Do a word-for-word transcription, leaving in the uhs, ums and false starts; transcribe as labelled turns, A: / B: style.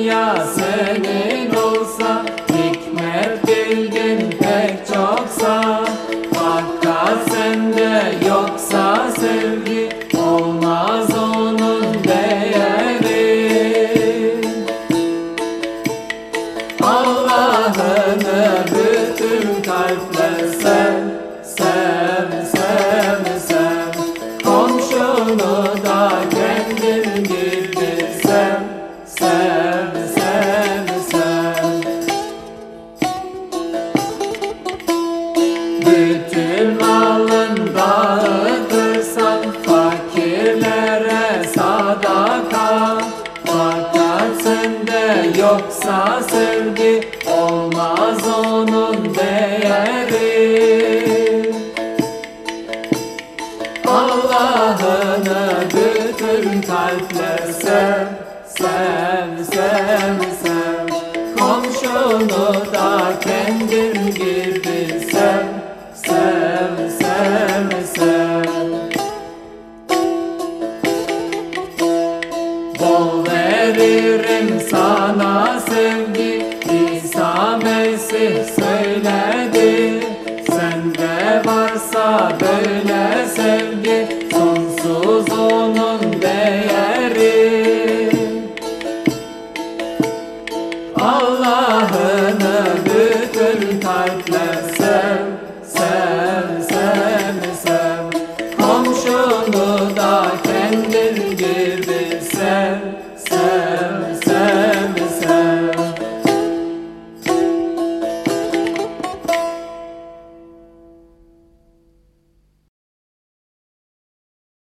A: dünya senin olsa, hikmet bilgin pek çoksa, fakat sende yoksa sevgi, olmaz onun değeri. Allah'ını bütün kalple sev, sev, sev, sev. Komşunu da kendin gibi sev, sev, sev, sev. Bütün malın dağıtırsan fakirlere sadaka, fakat sende yoksa sevgi, olmaz onun değeri.